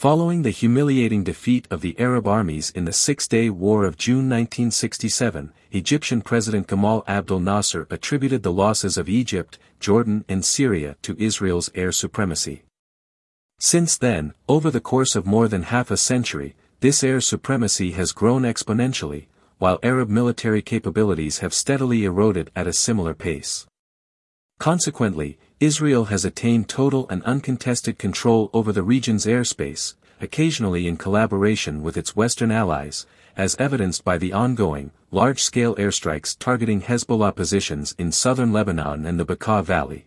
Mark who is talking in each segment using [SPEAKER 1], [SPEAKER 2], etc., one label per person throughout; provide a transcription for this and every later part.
[SPEAKER 1] Following the humiliating defeat of the Arab armies in the Six-Day War of June 1967, Egyptian President Gamal Abdel Nasser attributed the losses of Egypt, Jordan and Syria to Israel's air supremacy. Since then, over the course of more than half a century, this air supremacy has grown exponentially, while Arab military capabilities have steadily eroded at a similar pace. Consequently, Israel has attained total and uncontested control over the region's airspace, occasionally in collaboration with its Western allies, as evidenced by the ongoing, large-scale airstrikes targeting Hezbollah positions in southern Lebanon and the Bekaa Valley.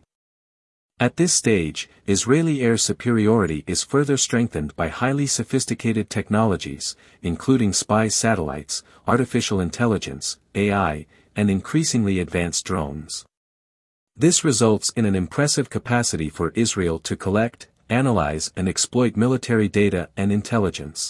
[SPEAKER 1] At this stage, Israeli air superiority is further strengthened by highly sophisticated technologies, including spy satellites, artificial intelligence, AI, and increasingly advanced drones. This results in an impressive capacity for Israel to collect, analyze and exploit military data and intelligence.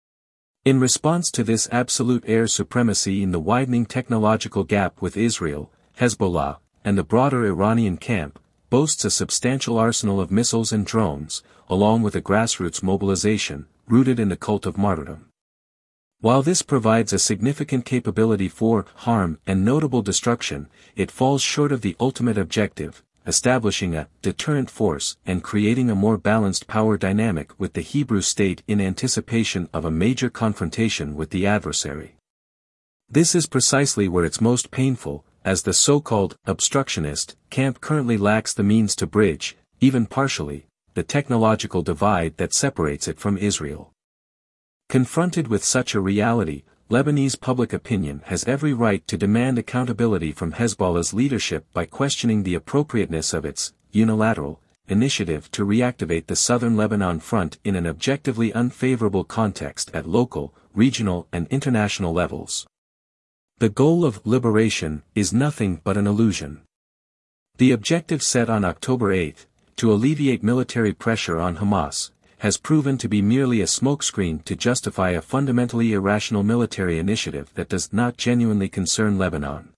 [SPEAKER 1] In response to this absolute air supremacy in the widening technological gap with Israel, Hezbollah, and the broader Iranian camp, boasts a substantial arsenal of missiles and drones, along with a grassroots mobilization, rooted in the cult of martyrdom. While this provides a significant capability for harm and notable destruction, it falls short of the ultimate objective, establishing a deterrent force and creating a more balanced power dynamic with the Hebrew state in anticipation of a major confrontation with the adversary. This is precisely where it's most painful, as the so-called obstructionist camp currently lacks the means to bridge, even partially, the technological divide that separates it from Israel. Confronted with such a reality, Lebanese public opinion has every right to demand accountability from Hezbollah's leadership by questioning the appropriateness of its unilateral initiative to reactivate the southern Lebanon front in an objectively unfavorable context at local, regional and international levels. The goal of liberation is nothing but an illusion. The objective set on October 8, to alleviate military pressure on Hamas, has proven to be merely a smokescreen to justify a fundamentally irrational military initiative that does not genuinely concern Lebanon.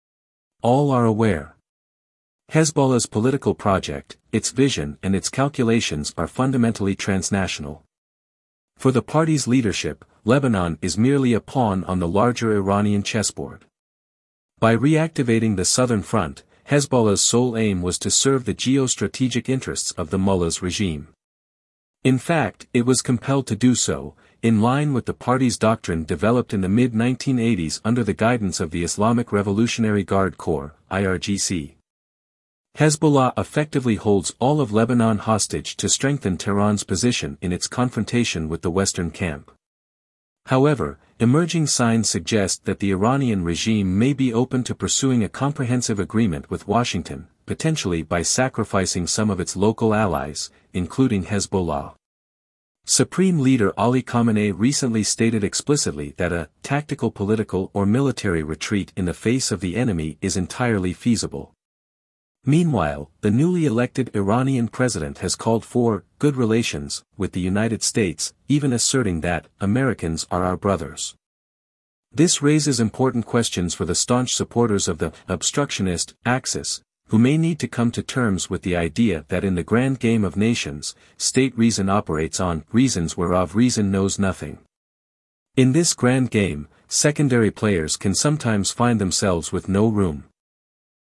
[SPEAKER 1] All are aware. Hezbollah's political project, its vision and its calculations are fundamentally transnational. For the party's leadership, Lebanon is merely a pawn on the larger Iranian chessboard. By reactivating the southern front, Hezbollah's sole aim was to serve the geostrategic interests of the mullah's regime. In fact, it was compelled to do so, in line with the party's doctrine developed in the mid-1980s under the guidance of the Islamic Revolutionary Guard Corps, IRGC. Hezbollah effectively holds all of Lebanon hostage to strengthen Tehran's position in its confrontation with the Western camp. However, emerging signs suggest that the Iranian regime may be open to pursuing a comprehensive agreement with Washington, potentially by sacrificing some of its local allies, including Hezbollah. Supreme Leader Ali Khamenei recently stated explicitly that a tactical political or military retreat in the face of the enemy is entirely feasible. Meanwhile, the newly elected Iranian president has called for good relations with the United States, even asserting that Americans are our brothers. This raises important questions for the staunch supporters of the obstructionist axis, who may need to come to terms with the idea that in the grand game of nations, state reason operates on reasons whereof reason knows nothing. In this grand game, secondary players can sometimes find themselves with no room.